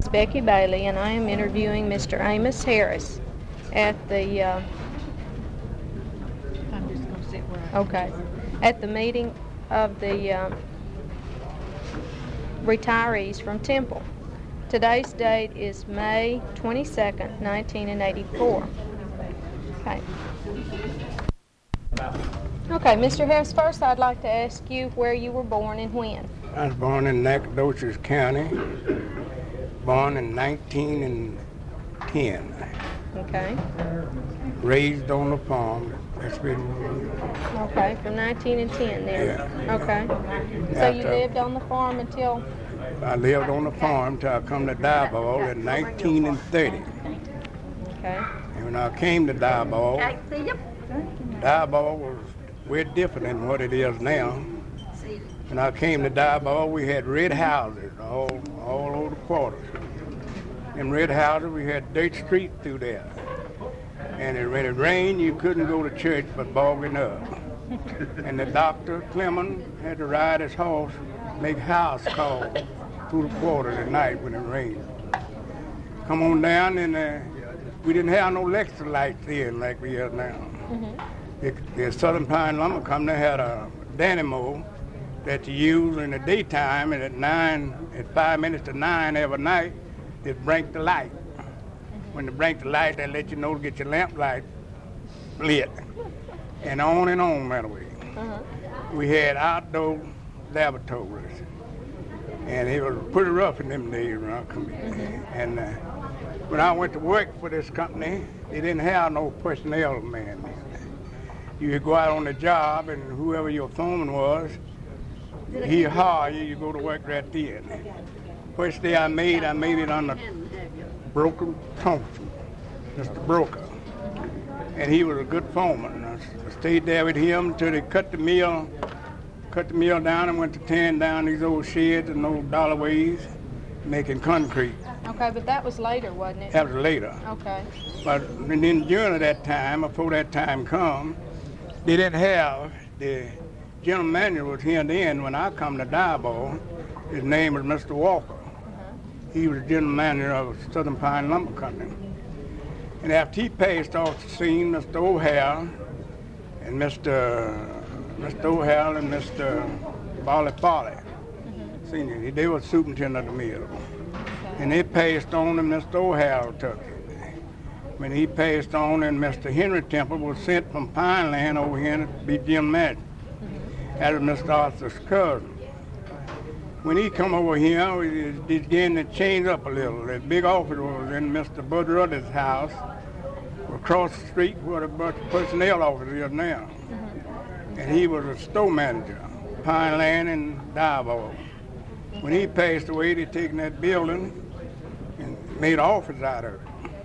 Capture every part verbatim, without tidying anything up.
Becky Bailey, and I am interviewing Mister Amos Harris at the, uh, I'm just going to sit where I am. okay, at the meeting of the uh, retirees from Temple. Today's date is May twenty-second, nineteen eighty-four. Okay. Okay, Mister Harris, first I'd like to ask you where you were born and when. I was born in Nacogdoches County, born in nineteen ten. Okay. Raised on the farm. That's been, Okay, from nineteen ten then. Yeah. Okay. So you After- lived on the farm until, I lived on the farm till I come to Diboll in nineteen thirty. okay. And when I came to Diboll, Diboll was way different than what it is now. When I came to Diboll, we had red houses all, all over the quarters. In red houses, we had dirt street through there. And it, when it rained, you couldn't go to church but bogging up. And the doctor, Clement, had to ride his horse, make house calls through the quarters at night when it rained. Come on down, and uh, we didn't have no electric lights then like we have now. Mm-hmm. The, the Southern Pine Lumber Company had a dynamo that you use in the daytime, and at nine, at five minutes to nine every night, it blinked the light. When they blink the light, they let you know to get your lamp light lit, and on and on that way. Uh-huh. We had outdoor laboratories, and it was pretty rough in them days when I come in. Mm-hmm. And uh, when I went to work for this company, they didn't have no personnel man. You would go out on the job, and whoever your foreman was, he hire you, you go to work right then. First day I made, I made it under Broker Thompson, Mister Broker. And he was a good foreman. I stayed there with him until they cut the mill, cut the mill down and went to tearing down these old sheds and old dollar ways, making concrete. Okay, but that was later, wasn't it? That was later. Okay. But then during that time, before that time come, they didn't have, the general manager was here then when I come to Diboll. His name was Mister Walker. Uh-huh. He was the general manager of Southern Pine Lumber Company. And after he passed off the scene, Mister O'Hare and Mister Mister O'Hare and Mister Barley Farley, Mm-hmm. senior, they were superintendent of the mill. Okay. And they passed on, and Mister O'Hare took it. When he passed on, and Mister Henry Temple was sent from Pineland over here to be general manager. Mm-hmm. That was Mister Arthur's cousin. When he come over here, we began to change up a little. The big office was in Mister Bud Rudder's house, across the street where the personnel office is now. Mm-hmm. And he was a store manager, Pineland and Diboll. When he passed away, they taken that building and made an office out of it.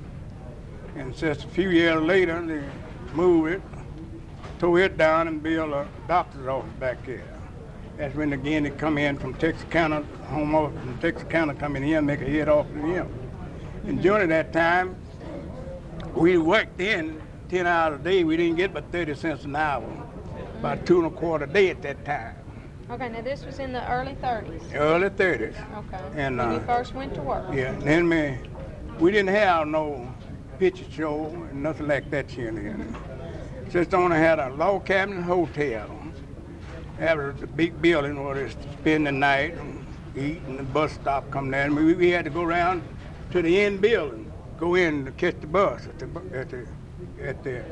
And just a few years later, they moved it, tore it down and built a doctor's office back there. That's when again they come in from Texarkana, home office from Texarkana, come in here and make a head office in here. And during that time, we worked in ten hours a day. We didn't get but thirty cents an hour, about two and a quarter a day at that time. Okay, now this was in the early thirties. Early thirties. Okay. And, when you uh, first went to work. Yeah, and then we, we didn't have no picture show and nothing like that here in here. Just only had a log cabin hotel. That was a big building where they spend the night and eat, and the bus stop come there. And we, we had to go around to the end building, go in to catch the bus at the bu- at the at the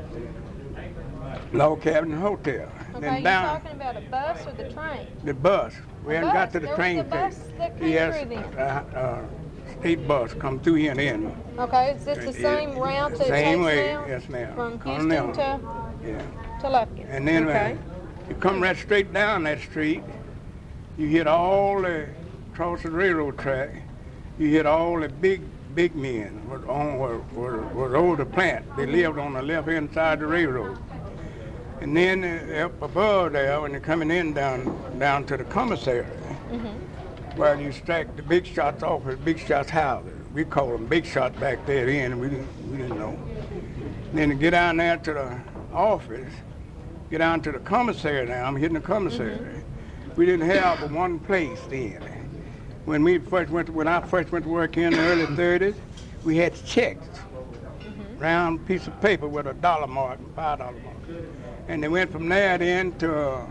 log cabin hotel. Okay, Then you down talking about a bus or the train? the bus. We A hadn't got bus? to the There was train a bus station. that came Yes, through then? uh, uh, state bus come through here and in. Okay, is this the Yeah, same route that it Same takes way, now? yes, ma'am. From Continental. Houston to, Yeah. to Lufkin? And then okay. uh, you come right straight down that street, you hit all the, across the railroad track, you hit all the big, big men was on, were, were, were over the plant. They lived on the left-hand side of the railroad. And then uh, up above there, when you're coming in down, down to the commissary, Mm-hmm. well, you strike the big shots off at big shots houses. We call them big shots back there then, and we didn't, we didn't know. Then to get down there to the office, get down to the commissary now, I'm hitting the commissary. Mm-hmm. We didn't have but one place then. when we first went, to, when I first went to work here in the early thirties, we had checks, Mm-hmm. round piece of paper with a dollar mark, and five dollar mark, and they went from there then to uh,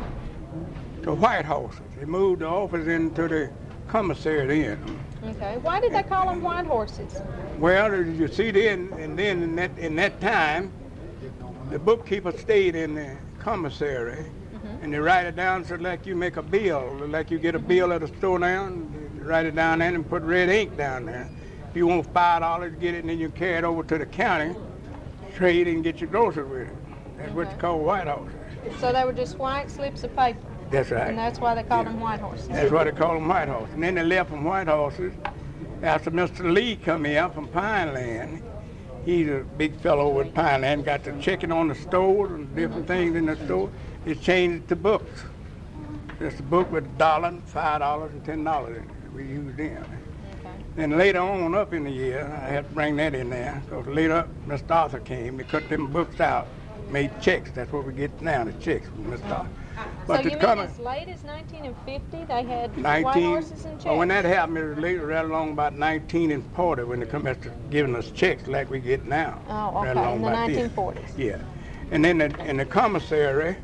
to White Horses. They moved the office into the commissary then. Okay. Why did they call them white horses? Well, as you see then, and then in that in that time, the bookkeeper stayed in the commissary, Mm-hmm. and they write it down so like you make a bill, like you get a bill at a store down, you write it down there and put red ink down there. If you want five dollars, get it, and then you carry it over to the county, trade and get your groceries with it. That's what you Okay. call white horses. So they were just white slips of paper, That's right. and that's why they called them white horses. That's why they call them white horses. And then they left from White Horses after Mister Lee come here from Pineland. He's a big fellow with Pineland, got the checking on the stores and different things in the store. They changed it to books. Just a book with a dollar, five dollars, and ten dollars in it. We used them. Okay. Then later on up in the year, I had to bring that in there, because later Mister Arthur came, they cut them books out, made checks. That's what we get now, the checks from Mister Arthur. So you the mean coming- as late as nineteen fifty they had white nineteen horses and checks? Well, when that happened, it was later, right along about nineteen and forty when they come after giving us checks like we get now. Oh, Right okay, along in the about then. nineteen forties. Yeah. And then the, in the commissary,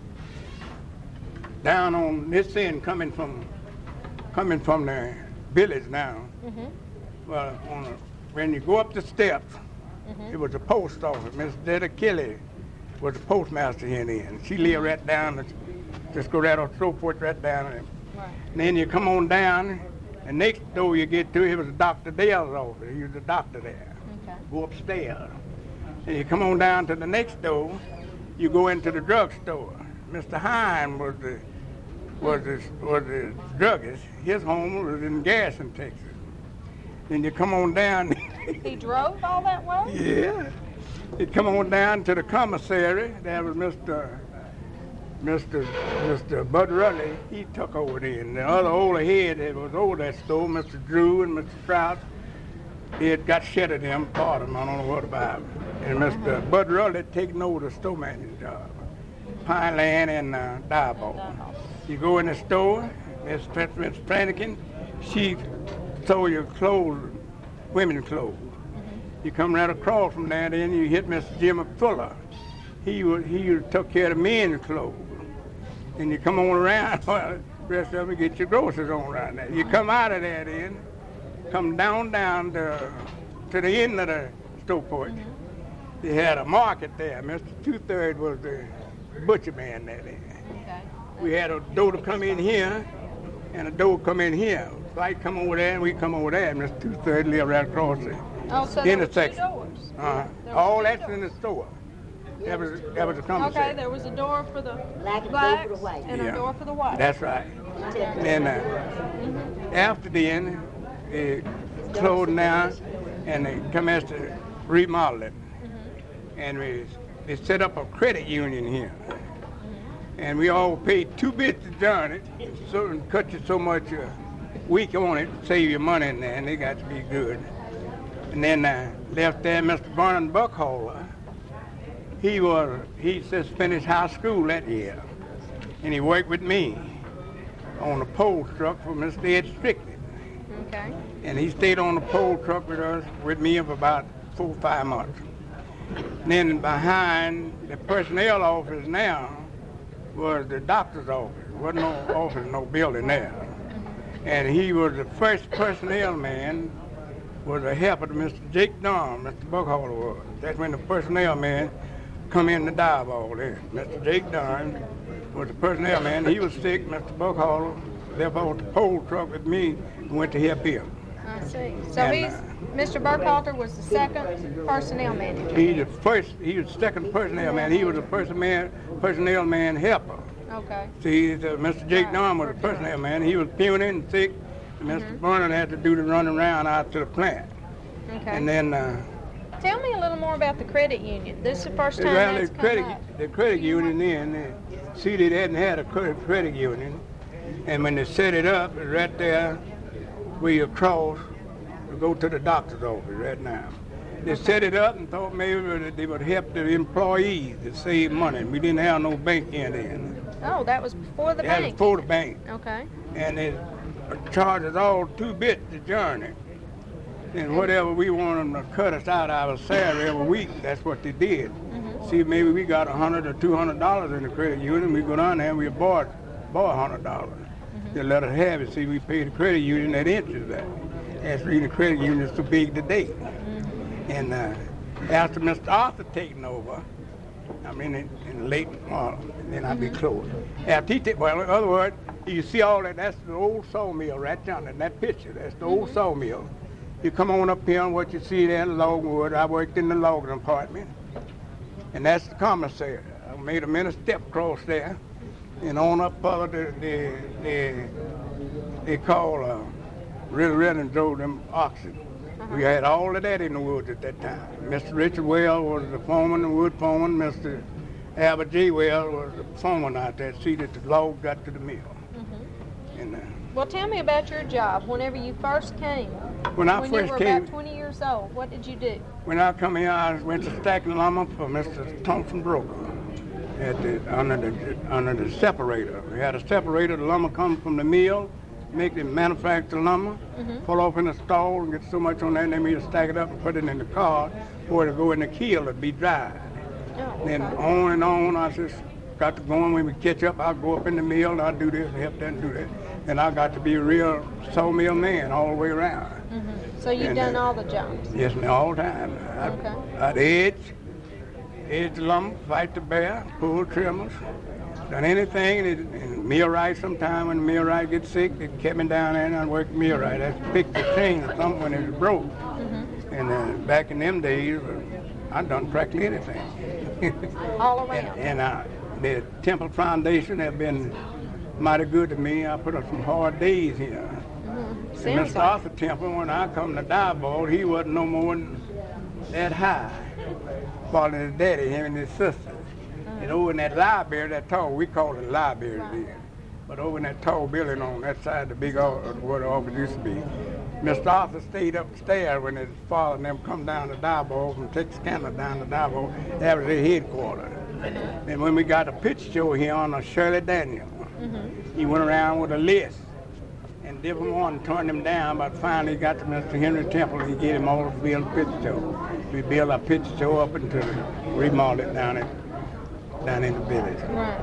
down on this end, coming from coming from the village now, Mm-hmm. well, on a, when you go up the steps, Mm-hmm. it was a post office. Miss Detta Kelly was the postmaster here then. She lived right down, the, just go right off Throatport right down there. Right. And then you come on down, and next door you get to, it was Doctor Dale's office. He was the doctor there. Okay. Go upstairs. And you come on down to the next door, you go into the drugstore. Mister Hine was the was the, was the druggist. His home was in Garrison, Texas. Then you come on down. He drove all that way? Yeah. You come on down to the commissary. There was Mister Mister Mister Bud Rudley. He took over then. The other older head that was over that store, Mister Drew and Mister Strout, they had got shed of them, part of them, I don't know what about them. And Mister Bud Rudley had taken over the store manager's job. Pineland and uh, Diboll. You go in the store, Miss Miss Flanagan, she sold your clothes, women's clothes. You come right across from there, then you hit Mister Jimmy Fuller. He would he would took care of men's clothes. And you come on around, well, the rest of them get your groceries on right now. You come out of there then, come down down to, to the end of the store porch. They had a market there. Mister Two-Thirds was the butcher man there then. Okay. We had a door to come in here, and a door come in here. If I come over there, and we come over there. Mister Two-Thirds lived right across there. Oh, so there were two Intersection. doors. Uh, There were all two that's doors. in the store. That was that was a Okay, commissary. there was a door for the Black and blacks blue for the white. and Yeah. a door for the white. That's right. And uh, after then, they closed down, and they commenced to remodel it. And we they set up a credit union here. And we all paid two bits to join it, so and cut you so much a week on it, save your money in there, and they got to be good. And then uh, left there, Mister Vernon Buckholder. He was he just finished high school that year, and he worked with me on a pole truck for Mister Ed Strickland. Okay. And he stayed on the pole truck with us, with me for about four or five months. Then behind the personnel office now was the doctor's office. Wasn't no office, no building there. And he was the first personnel man, was a helper to Mister Jake Dunn, Mister Buckholder was. That's when the personnel man come in the Diboll there. Mister Jake Dunn was the personnel man. He was sick. Mister Buckholder left off the pole truck with me and went to help him. I see. So And, he's, uh, Mister Burkhalter was the second personnel manager. He's the first, he was the second personnel man. He was a person man, personnel man helper. Okay. See, the, Mister Jake Norm was a personnel man. He was puny and sick. And Mister Vernon had to do the running around out to the plant. Okay. And then, uh, Tell me a little more about the credit union. This is the first time well, that's the come credit, up. the credit union then, they, see, they hadn't had a credit, credit union. And when they set it up, it's right there where you cross to go to the doctor's office right now. They set it up and thought maybe that they would help the employees to save money. We didn't have no bank in then. Oh, that was before the That was bank. before the bank. Okay. And they charge us all two bits to journey. And whatever we want them to cut us out of our salary every week, that's what they did. Mm-hmm. See, maybe we got a hundred or two hundred dollars in the credit union. We go down there and we borrow borrow a hundred dollars. Mm-hmm. They let us have it. See, we pay the credit union that interest that. That's the credit union is too big today. Mm-hmm. And uh, after Mister Arthur taking over, I mean, in, in late uh, then I'd be mm-hmm. closed. After he take, well, in other words, you see all that, that's the old sawmill right down in that picture. That's the mm-hmm. old sawmill. You come on up here and what you see there in Logwood, I worked in the logging department. And that's the commissary. I made a minute step across there and on up further, the, the, they call uh, really, really drove them oxen. Uh-huh. We had all of that in the woods at that time. Mister Richard Well was the foreman, the wood foreman. Mister Albert J. Well was the foreman out there, see that the log got to the mill. Mm-hmm. And, uh, well, tell me about your job whenever you first came. When I when first you were came, about twenty years old, what did you do? When I come here, I went to stacking lumber for Mister Thompson Broker at the, under the under the separator. We had a separator. The lumber comes from the mill, make it manufacture lumber, mm-hmm. pull off in the stall and get so much on there, and then we stack it up and put it in the car for it to go in the kiln to be dried. Oh, okay. Then on and on, I just got to going. When we catch up, I'll go up in the mill and I'll do this and help that and do that. And I got to be a real sawmill man all the way around. Mm-hmm. So you've and, done uh, all the jobs? Yes, ma'am, all the time. I'd, okay. I'd edge, edge the lumber, fight the bear, pull trimmers, done anything. And, and millwright sometime when the millwright gets sick, they kept me down there and I'd work the millwright. I'd pick the chain or something when it was broke. Mm-hmm. And uh, back in them days, I'd done practically anything. All around? And, and uh, the Temple Foundation have been mighty good to me. I put up some hard days here. Mm-hmm. And Mister Arthur Temple, when I come to Diboll, he wasn't no more than that high. Following his daddy, him and his sisters. Mm-hmm. And over in that library, that tall, we called it library then. But over in that tall building on that side, the big office, where the office used to be, Mister Arthur stayed upstairs when his father and them come down to Diboll from Texarkana down to Diboll. That was their headquarters. Mm-hmm. And when we got a pitch show here on a Shirley Daniels, mm-hmm. he went around with a list and different one turned him down, but finally got to Mister Henry Temple and he gave him all to build a pitch show. We built a pitch show up until we remodeled it down, at, down in the village. Right.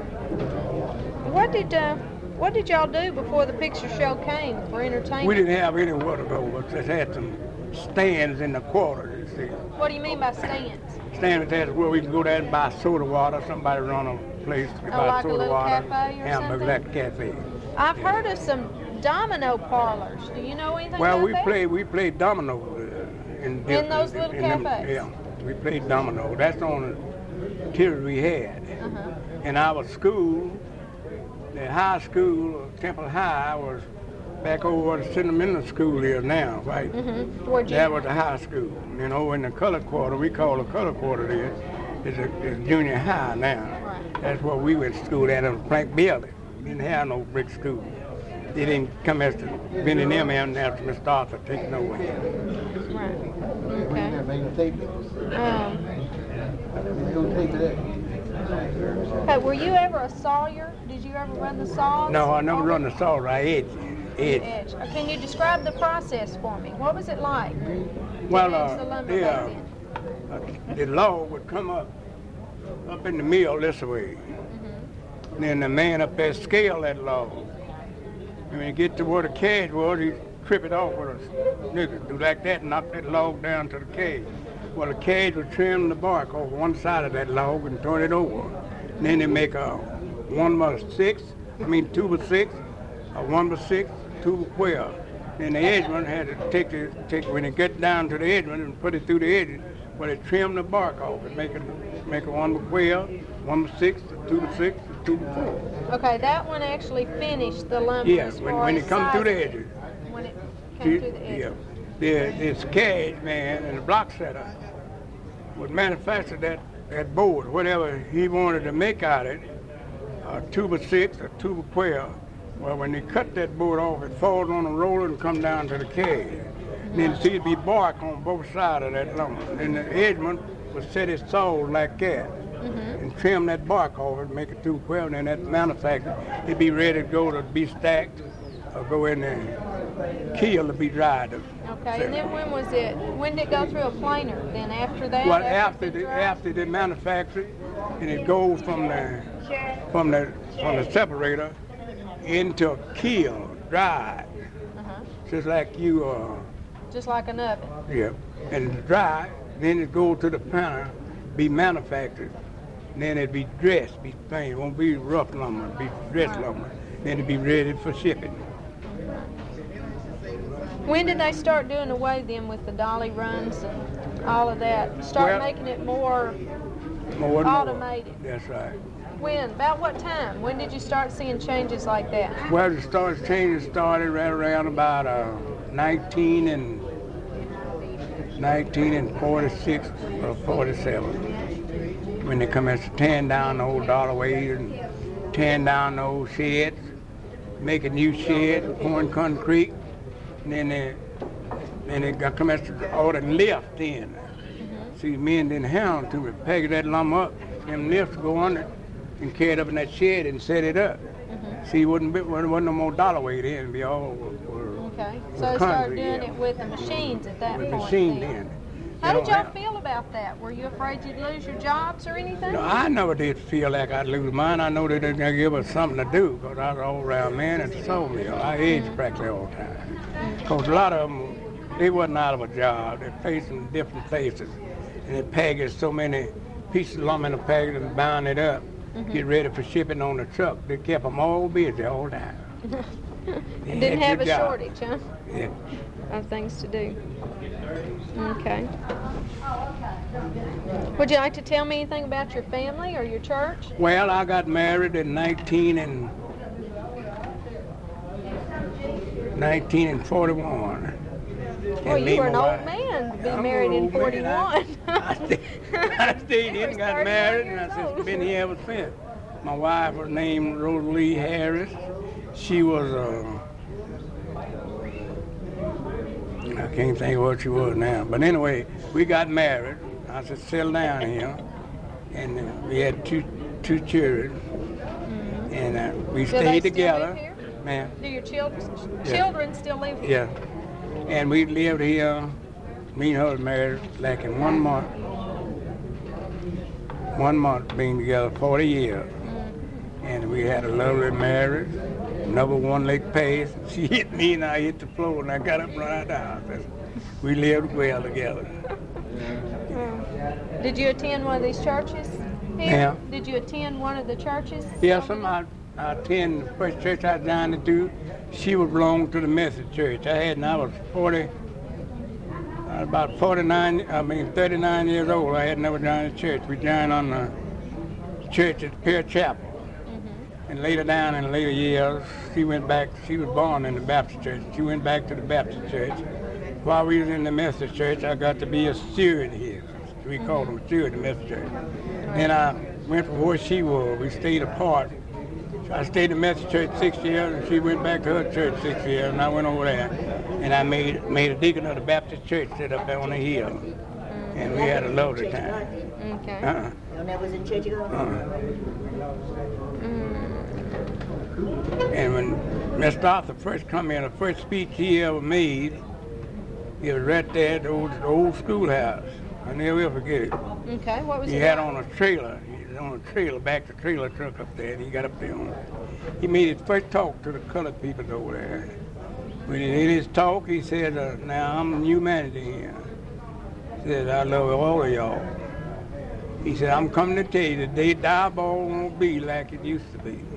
What did uh, what did y'all do before the picture show came for entertainment? We didn't have anywhere to go, but just had some stands in the quarter, you see. What do you mean by stands? Stands is where we can go there and buy soda water. Somebody run a place to oh, buy like soda a little water. Cafe or hamburger, something? like a cafe. I've yeah. heard of some domino parlors. Do you know anything well, about we that? Play, we played domino uh, in, in those little in cafes? Them, yeah, we played domino. That's the only material we had. Uh-huh. In our school, the high school, Temple High, was back over where the Sentimental School is now, right? Mm-hmm. That was the high school. You know, in the color quarter, we call the color quarter there, is a, is junior high now. Right. That's where we went to school at, in a plank building. We didn't have no brick school. They didn't come after Benny and them and after Mister Arthur taking over here. Right. Okay. Um, Hey, were you ever a sawyer? Did you ever run the saws? No, I never run the saw. I edge. Edge. edge. Can you describe the process for me? What was it like? Well, uh, the, uh, uh, the log would come up, up in the mill this way. Mm-hmm. And then the man up there scale that log. And when you get to where the cage was, he'd trip it off with a nigger, do like that and knock that log down to the cage. Well, the cage would trim the bark off one side of that log and turn it over. And then they make a one by six, I mean two by six, a one by six, two by twelve. Then the edgeman had to take the, take when it get down to the edgeman and put it through the edges, well, they trim the bark off and make it make a one by twelve, one by six, a two by six, a two by four. Okay, that one actually finished the lumber. Yeah, as when, far when as it come through the edges. When it came through the edges. Yeah. The, this cage man and the block setter would manufacture that, that board, whatever he wanted to make out of it, a two by six, a two by twelve. Well, when they cut that board off, it falls on a roller and come down to the cage. Mm-hmm. Then see it be bark on both sides of that lumber. Then the edgeman would set his saws like that mm-hmm. and trim that bark off and make it two by twelve, and then that manufactured, it'd be ready to go to be stacked or go in there, kill to be dried. Okay, and then when was it? When did it go through a planer? Then after that? Well, after, after the after they manufacture it, and it goes from the from the from the separator into a kiln, dried, uh-huh. just like you. Uh, just like an oven. Yeah, and it's dry. Then it goes to the printer, be manufactured. And then it be dressed, be plain. It won't be rough lumber, it'll be dressed lumber. Then it be ready for shipping. When did they start doing away then with the dolly runs and all of that? Start well, making it more, more automated? More. That's right. When? About what time? When did you start seeing changes like that? Well, the start changes started right around about uh, nineteen and nineteen and forty-six or forty-seven, when they commenced to tear down the old dollar ways and tearing down the old sheds, making new sheds, pouring concrete, and then they then they got commenced to order lift in. Mm-hmm. See, men didn't have them to package that lumber up, them lifts go under and carry it up in that shed and set it up. Mm-hmm. See, it wouldn't be, wasn't no more dollar weight in, it'd be all. Okay, so they started doing it with the machines at that point. With machines then. How did y'all feel about that? Were you afraid you'd lose your jobs or anything? No, I never did feel like I'd lose mine. I know they didn't give us something to do because I was all around man at the sawmill. I edged mm-hmm. practically all the time. Because a lot of them, they wasn't out of a job. They faced in different places. And they packaged so many pieces of lumber in a package and bound it up, mm-hmm. get ready for shipping on the truck. They kept them all busy all the time. Didn't have a job. Shortage, huh? Yeah. Of things to do. Okay. Would you like to tell me anything about your family or your church? Well, I got married in nineteen and nineteen and forty-one. Well, you were an old man to be I'm married in forty-one. I, I, stayed, I stayed in, got married, and I just been here ever since. My wife was named Rosalie Harris. She was uh, I can't think of what she was now. But anyway, we got married. I said, settle down here. And uh, we had two two children. Mm-hmm. And uh, we Do stayed they together. Still live here? Man. Do your children, yeah. children still live here? Yeah. And we lived here, me and her was married like in one month. One month being together, forty years. Mm-hmm. And we had a lovely marriage. Number one leg pace. She hit me and I hit the floor and I got up and ran out the house. We lived well together. Hmm. Did you attend one of these churches here? Yeah. Did you attend one of the churches? Yes, I, I attended the first church I joined into. She would belong to the Methodist church. I had, and I was forty, I was about forty-nine, I mean thirty-nine years old. I had never joined the church. We joined on the church at Pear Chapel. And later down in later years, she went back, she was born in the Baptist church. She went back to the Baptist church. While we was in the Methodist church, I got to be a steward here. We mm-hmm. called him a steward in the Methodist church. Then I went from where she was. We stayed apart. So I stayed in the Methodist church six years, and she went back to her church six years, and I went over there. And I made made a deacon of the Baptist church, sit up there on the hill. Mm-hmm. And we had a lovely time. Okay. Uh-uh. Your name was in church ago? Uh-uh. Mm. And when Mister Arthur first come in, the first speech he ever made, he was right there at the old, the old schoolhouse. I never will forget it. Okay, what was he it? He had on a trailer. He was on a trailer, back the trailer truck up there, and he got up there on it. He made his first talk to the colored people over there. When he did his talk, he said, uh, now I'm humanity here. He said, I love all of y'all. He said, I'm coming to tell you the day Diboll won't be like it used to be.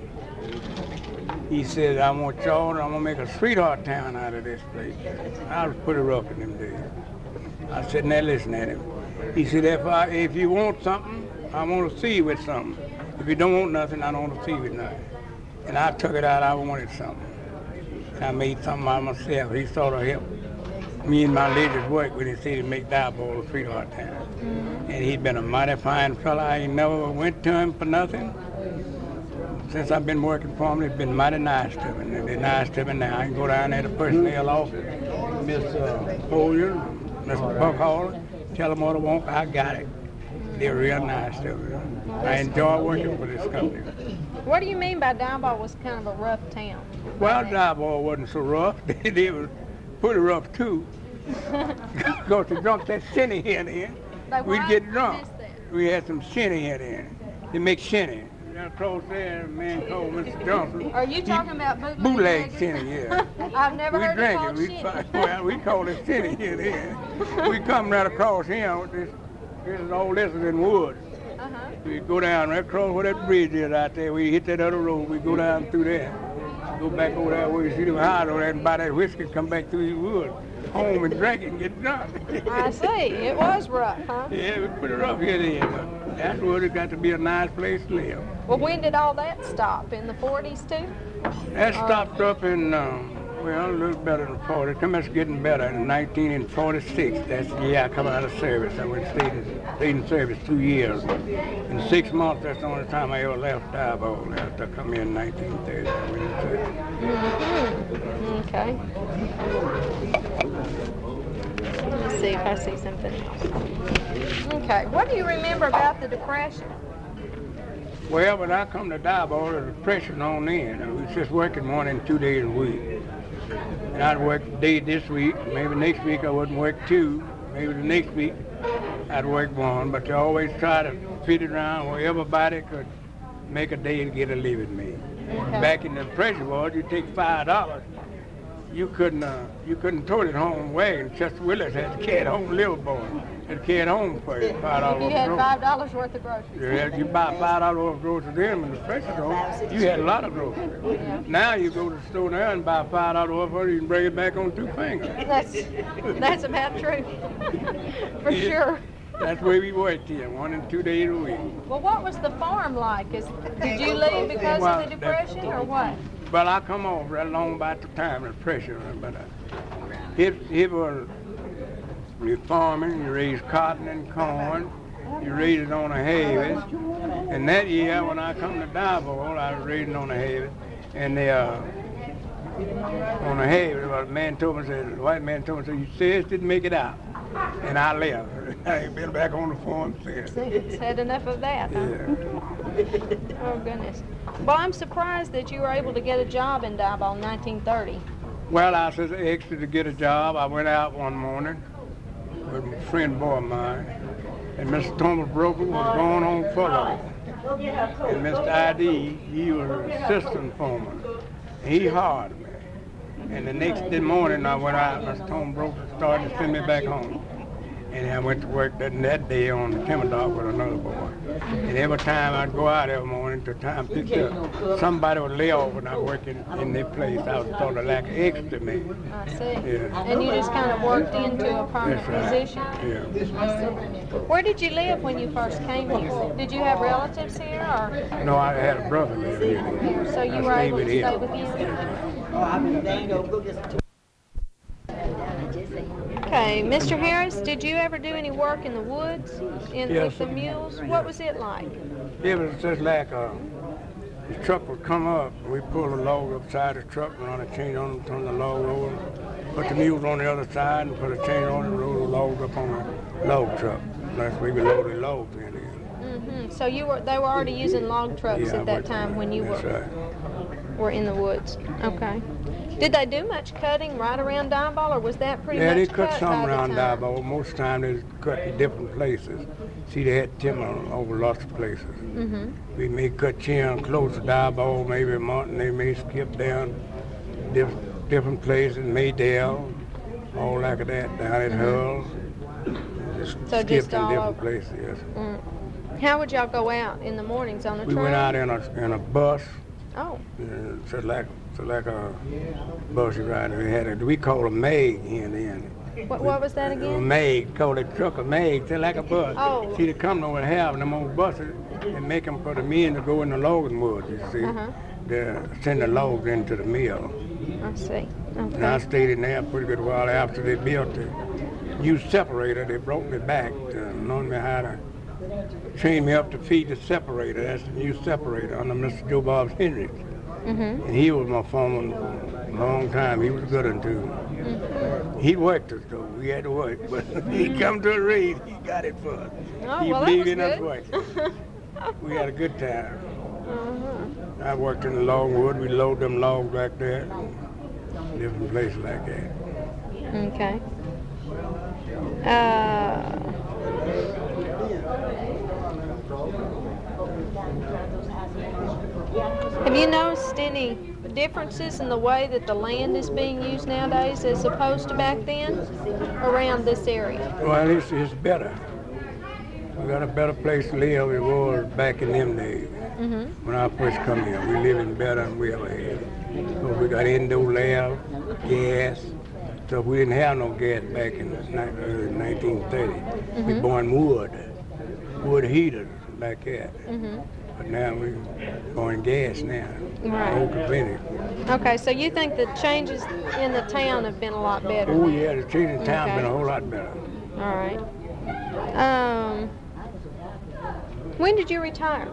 He said, I want y'all, I'm going to make a sweetheart town out of this place. I was pretty rough in them days. I said, now listen at him. He said, if I, if you want something, I want to see you with something. If you don't want nothing, I don't want to see you with nothing. And I took it out, I wanted something. And I made something out of myself. He sort of helped me and my ladies work when he said he'd make Diboll a sweetheart town. Mm-hmm. And he'd been a mighty fine fella. I ain't never went to him for nothing. Since I've been working for them, they've been mighty nice to me. They're nice to me now. I can go down there to the personnel office, Miss Uh, Follier, Mister Buckhall, tell them what I want, I got it. They're real nice. They're real. I enjoy working for this company. What do you mean by Diboll was kind of a rough town? Well, Diboll wasn't so rough. They, they were pretty rough, too. Because to drunk that shinny hen in, Like we'd what? get I drunk. missed that. We had some shinny hen in. They make shinny. Down across there, a man called Mister Johnson. Are you he- talking about bootleg? Bootleg Jaggers? shinny, yeah. I've never We heard it drank called it. We, shit. fi- well, we call it shinny hen in. We come right across here with this. This is all this is in wood. Uh-huh. We go down right across where that bridge is out there. We hit that other road. We go down through there. Go back over there where you see them hide over there and buy that whiskey, come back through the woods. Home and drink it and get drunk. I see. It was rough, huh? Yeah, it was pretty rough here then. But afterwards, it got to be a nice place to live. Well, when did all that stop? In the forties, too? That stopped up in, um, well, a little better than forty. Come it's getting better. In nineteen forty-six, that's the year I come out of service. I went stayed in, stayed in service two years. In six months, that's the only time I ever left Diboll. After I come in nineteen thirty, I went in service. Mm-hmm. Okay. Let's see if I see something else. Okay. What do you remember about the Depression? Well, when I come to Diboll, there was a depression on then. I was just working one and two days a week. And I'd work a day this week, maybe next week I wouldn't work two, maybe the next week I'd work one, but you always try to fit it around where everybody could make a day to get a living made. Okay. Back in the depression was, you take five dollars, you couldn't uh, you couldn't tote it home wagon. Chester Willis had to carry it home Liverpool. Had to carry it home for you, five dollars. If you had five dollars worth of groceries. Yeah, you buy five dollars worth of groceries then in the depression though, you had a lot of groceries. Yeah. Now you go to the store now and buy five dollars worth of it, you can bring it back on two fingers. That's that's about true. For Yeah. sure. That's the way we worked here, one and two days a week. Well, what was the farm like? Is, did you leave because Well, of the Depression or what? Well, I come off right along about the time of the depression, but uh, it, it was, you farming, you raise cotton and corn, you raise it on a harvest. And that year when I come to Diboll, I was raising on a harvest, and the, uh, on a harvest, well, the man told me, said, the white man told me, said, you serious didn't make it out. And I left. I ain't been back on the farm since. It's had enough of that, huh? Yeah. Oh, goodness. Well, I'm surprised that you were able to get a job in Diboll in nineteen thirty. Well, I was extra to get a job. I went out one morning with a friend boy of mine, and Mister Thomas Broker was going on furlough. And Mister I D, he was an assistant foreman. He hired me. And the next day morning I went out, Mister Thomas Broker started to send me back home. And I went to work that, that day on the timber dock with another boy. And every time I'd go out every morning to time picked up, somebody would lay off and I work in, in their place. I was sort of like an extra man. I see. Yeah. And you just kind of worked into a permanent That's right. position? Yeah. I see. Where did you live when you first came here? Did you have relatives here, or No, I had a brother live here. so you I were stayed able to with stay him. with him? Oh, I mean, they ain't gonna go get some. Okay, Mister Harris, did you ever do any work in the woods in, Yes. with the mules? What was it like? It was just like uh, the truck would come up, we pull the log upside the truck, and run a chain on it, turn the log over, put the mules on the other side, and put a chain on it, and roll the log up on the log truck. That's where we loaded logs in here. Mm-hmm. So you were they were already using log trucks Yeah, at that but- time when you That's were right. were in the woods. Okay. Did they do much cutting right around Diboll, or was that pretty Yeah, much they cut cut some by around the time? Diboll. Most of the time they cut in different places. See, they had timber over lots of places. Mm-hmm. We may cut chin close to Diboll, maybe a month, and they may skip down diff- different places, Maydale, all like that, down at Hull. Just So skipped just in all different over. places, yes. Mm. How would y'all go out in the mornings on the We train? went out in a in a bus. Oh, Uh, so like so like a bus you ride. We had a we call a mag here and then. what, what was that A again? mag, call it truck a mag, they're like a bus. Oh. See, they come over and have them old buses and make them for the men to go in the logging woods, you see. Uh-huh. They send the logs into the mill. I see. And I Okay. stayed in there a pretty good while after they built the new separator. They brought me back to learn me how to train me up to feed the separator. That's the new separator under Mister Joe Bob Henry. Mm-hmm. And he was my foreman a long time. He was good one too. Mm-hmm. He worked us though. We had to work, but he come to a raise. He got it for us. Oh, he well, believed in that us was working. good. We had a good time. Uh-huh. I worked in the logwood. We load them logs back there, different places like that. Okay. Uh, have you noticed any differences in the way that the land is being used nowadays as opposed to back then around this area? Well, it's, it's better. We got a better place to live than it was back in them days. Mm-hmm. When I first come here, we living better than we ever had. So we got indoor lab, gas. So we didn't have no gas back in the early nineteen thirties. Mm-hmm. We born wood, wood heaters like that. Mm-hmm. But now we going gas now. Right. Old convenient. Okay, so you think the changes in the town have been a lot better? Oh yeah, the change in town Okay. been a whole lot better. All right. Um, when did you retire?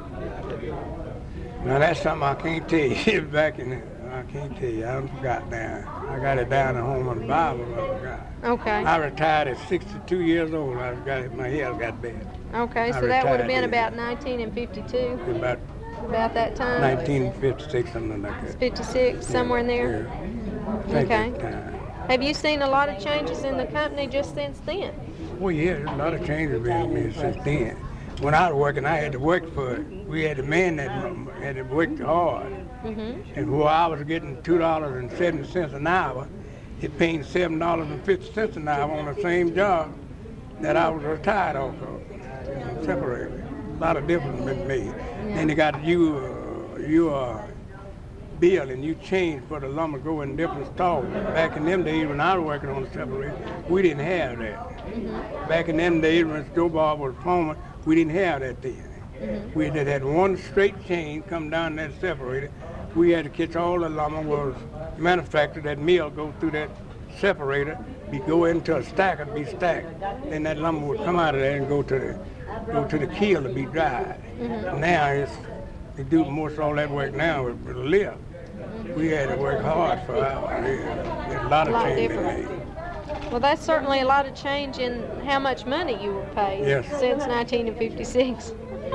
Now that's something I can't tell you. Back in, the, I can't tell you. I forgot now. I got it down at home on the Bible, but I forgot. Okay. I retired at sixty-two years old. I got it, my hair got bad. Okay, I so that would have been retired about nineteen fifty-two, About about that time? nineteen fifty-six, something like that. fifty-six, somewhere in there? Yeah. Think Okay. that time. Have you seen a lot of changes in the company just since then? Well, yeah, there's a lot of changes been made since then. When I was working, I had to work for it. We had a man that had to work hard. Mm-hmm. And while I was getting two dollars and seventy cents an hour, it paid seven dollars and fifty cents an hour on the same job that I was retired off of. You know, separated. A lot of difference been made. Yeah. Then they got you, uh, you uh, bill and you change for the lumber go in different stores. Back in them days when I was working on the separator, we didn't have that. Mm-hmm. Back in them days when Joe Bob was foreman, we didn't have that then. Mm-hmm. We just had one straight chain come down that separator. We had to catch all the lumber was manufactured, that mill go through that separator, be go into a stacker to be stacked. Then that lumber would come out of there and go to the go to the kiln to be dried. Mm-hmm. Now it's they do most all that work now with, with a lift. We had to work hard for our live. There's a lot of A lot change been different. made. Well, that's certainly a lot of change in how much money you were paid Yes. since nineteen fifty-six.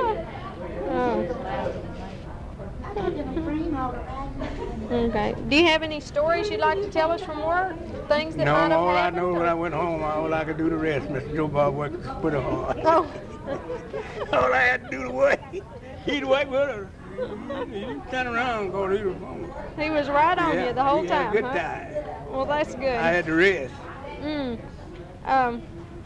Oh. Okay. Do you have any stories you'd like to tell us from work? Things that No, might have all I happened? know when I went home, all I could do the rest. Mister Joe Bob worked put it on. Oh. All I had to do to work. He'd work with us. He'd turn around and go to the phone. He was right on Yeah, you the whole he time, had a good huh? time. Well, that's good. I had to rest. Mm. Um,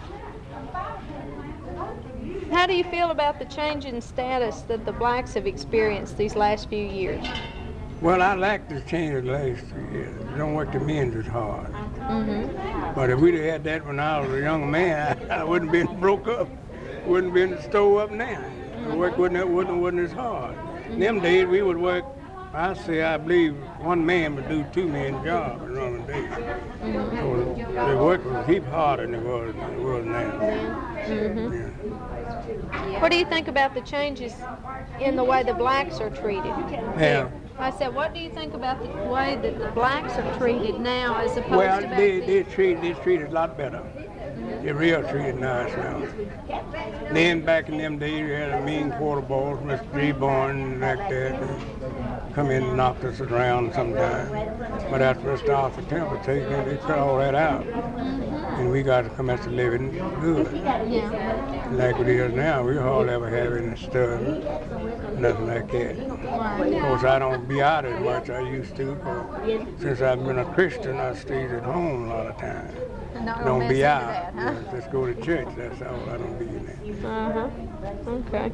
how do you feel about the change in status that the blacks have experienced these last few years? Well, I like the change of the last three years. It don't work the men's as hard. Mm-hmm. But if we'd have had that when I was a young man, I, I wouldn't have been broke up. Wouldn't have been stove up now. The work wouldn't, wouldn't, wouldn't as hard. In them days, we would work, I say, I believe one man would do two men's job in normal days. Mm-hmm. So the work was a heap harder than it was, than it was now. Mm-hmm. Yeah. What do you think about the changes in the way the blacks are treated? Yeah. I said, what do you think about the way that the blacks are treated now as opposed Well, to back they, then? they treat they treated a lot better. They're real treated nice now. Then back in them days, you had a mean quarter balls, Mister Dreborn, like that, come in and knocked us around sometimes. But after Mister Arthur Temple taken, they cut all that out. And we got to come at the living good. Yeah. Like it is now, we hardly ever have any stuff, nothing like that. Of course, I don't be out as much I used to, but since I've been a Christian, I stayed at home a lot of times. Don't, Don't mess be into out. that, huh? Yeah, just go to church, that's all. I don't be in there. Uh-huh. Okay.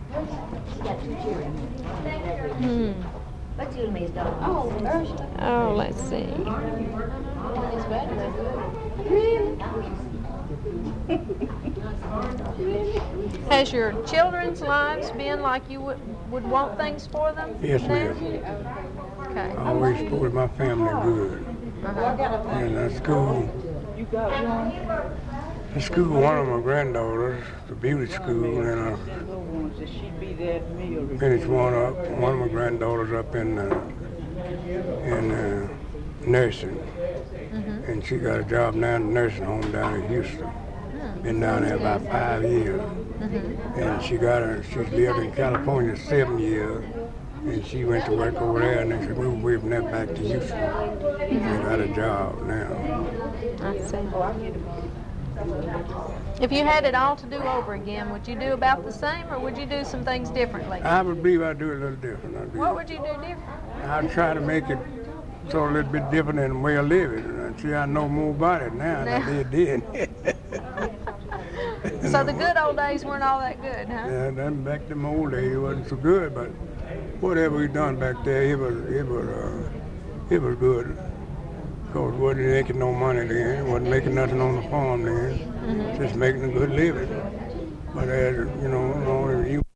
Hmm. What's your name, Oh, Oh, let's see. Has your children's lives been like you would, would want things for them? Yes, now? ma'am. Okay. I always supported my family good. Uh-huh. And at school, at school, one of my granddaughters, the beauty school, and I finished one up, one of my granddaughters up in uh, in uh, nursing. Mm-hmm. And she got a job now in the nursing home down in Houston. Been down there about five years. Mm-hmm. And she got a, she's lived in California seven years. And she went to work over there, and then she moved away from that back to Houston. And got a job now. I see. If you had it all to do over again, would you do about the same, or would you do some things differently? I would believe I'd do it a little different. I'd do What it. would you do different? I'd try to make it so a little bit different in the way of living. And see, I know more about it now than I did then. So the good old days weren't all that good, huh? Yeah, then back to my old days, it wasn't so good, but whatever we done back there, it was it was uh, it was good. Cause we wasn't making no money then, wasn't making nothing on the farm then, Mm-hmm. just making a good living. But as you know, you know, you